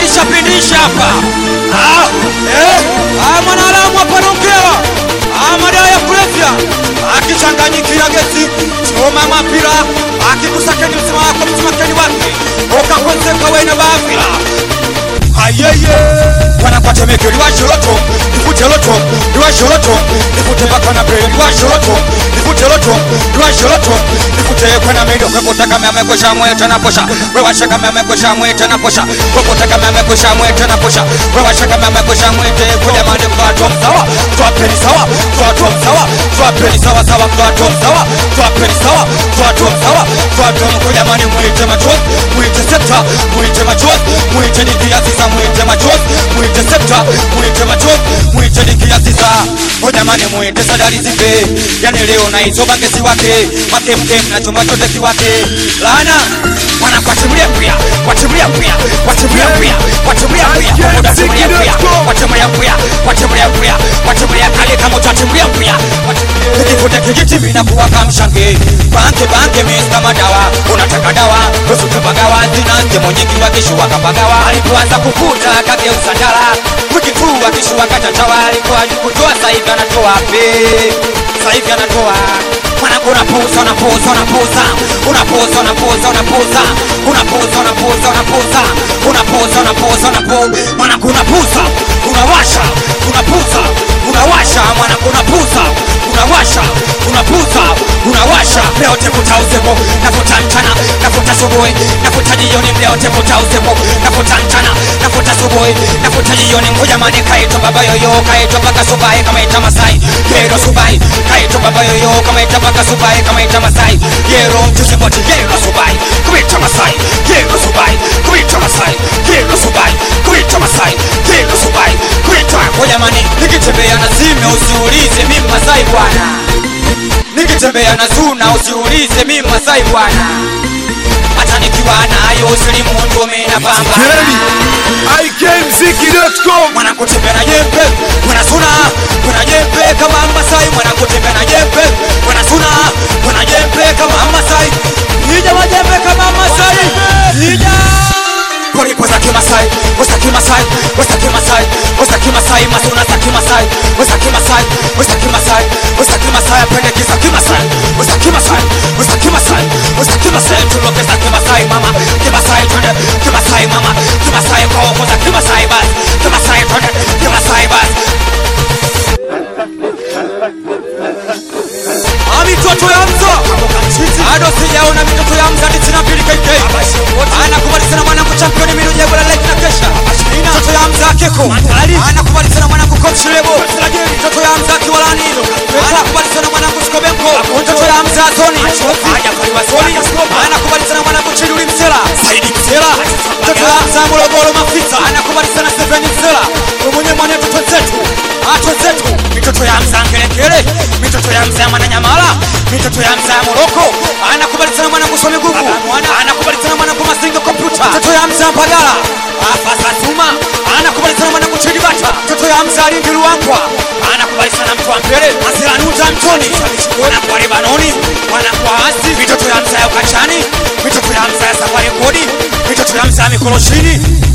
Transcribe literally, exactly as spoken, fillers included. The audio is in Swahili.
pindisha pindisha hapa. Ah, eh, ah mwanadamu hapa anaongea. Ah madawa ya kulevya. Akichanganyikia gesi, choma mapira, akikusakeni msima wako msimakeni wake. Ukakonzeka wewe na bafila. Ayeye wanapata meke liwasho loto nifute loto liwasho loto nifute baka na bele liwasho loto nifute loto liwasho loto nifute kwa na medo kwa kutaka meme kosha mweta na posha wewe shaka meme kosha mweta na posha kwa kutaka meme kosha mweta na posha wewe shaka meme kosha mweta kwa jamani kwa tom sawa kwa peni sawa kwa tom sawa kwa peni sawa sawa kwa tom sawa kwa peni sawa kwa tom sawa kwa tom kwa jamani mwite macho mwite septa mwite macho mwite ni kiasi mwite machozi, mwite septa, mwite machozi, mwite nikiasiza. Jamani mwite sadari zipe, yani leo na hizo bangesi wake, make mke na chumba chote kiwake. Lana, wana kwa timulia pia, kwa timulia pia, kwa timulia pia, kwa timulia pia, kwa timulia pia, kwa timulia pia, kwa timulia pia, kwa timulia kale kama utatimulia pia. Nikifute kijiti mina kuwa kamshange, banke banke mista madawa, unataka dawa, usuke pagawa, zinange mwenye kiwa kishu wakapagawa. Alipoanza kufuta kageuza ndala, wiki tu kishu wakatachawa. Alikuwa kutoa saivi anatoa pe, saivi anatoa. Mwanangu unapuza, unapuza, unapuza, unapuza, unapuza, unapuza, unapuza, unapuza, unapuza, unapuza, unapuza, unapuza. Mwanangu unapuza, unawasha, unapuza, unawasha. Mwanangu unapuza, unawasha, unapuza, unawasha. Leo tekuta uzepo, nafuta mchana, nafuta subuhi, nafuta jioni. Leo tekuta uzepo, nafuta mchana, nafuta subuhi, nafuta jioni. Ngoja mane kaito baba yoyo, kaito baka subai kama ita Masai. Yero subai, kaito baba yoyo kama ita baka subai kama ita Masai. Yero mtuse moti, yero subai, kama ita Masai. Yero subai, kama ita Masai. Yero subai, kama ita Masai. Yero subai, kama ita. Ngoja mane nikitembea na zime usiulize mimi Masai bwana. Nikitembea na zuna usiulize mimi Masai bwana. Hata nikiwa nayo usilimu ndo mena pamba I came ziki dot com. Mwana kutembea na jembe, mwana suna, mwana jembe kama Masai. Mwana kutembea na jembe, mwana suna, mwana jembe kama Masai. Nija wajembe kama Masai. Nija Poli poza kimasai, poza kimasai, poza kimasai, poza kimasai, masuna za kimasai, poza kimasai, poza kimasai, poza kimasai, apende kisa kimasai, poza kimasai, poza kimasai, poza kimasai, tuloke za kimasai mama, kimasai twende, kimasai mama, kimasai kwa poza kimasai bas, kimasai twende, kimasai bas. Ami toto ya mzo, ado sijaona mitoto ya mza nitina pili K K. Anakubali sana mwanangu championi minu jebo la like na kesha. Toto ya mza keko, anakubali sana mwanangu coach lebo. Toto ya mza kiwalani, anakubali sana mwanangu skobenko. Toto ya mza zoni, anakubali sana mwanangu chiduli msela, Saidi msela. Toto ya mza Morogoro mafita, anakubali sana Stephen msela. Mwenye mwane toto zetu, ato zetu. Mitoto ya mza ngelekele, mitoto ya mza Mananyamala, mitoto ya mza Moroko. Anakubali sana mwanangu Somi Gugu, anakubali sana mwanangu Masinga Computer. Mitoto ya mza Pagala, Afasa Zuma, anakubali sana mwanangu Chidibata. Mitoto ya mza Lindi Luangwa, anakubali sana mtu wa mbele, Asila Nuta Mtoni. Wanakuwa Libanoni, wanakuwa Asi. Mitoto ya mza ya Ukachani, mitoto ya mza ya Safari Kodi, mitoto ya mza Mikoloshini.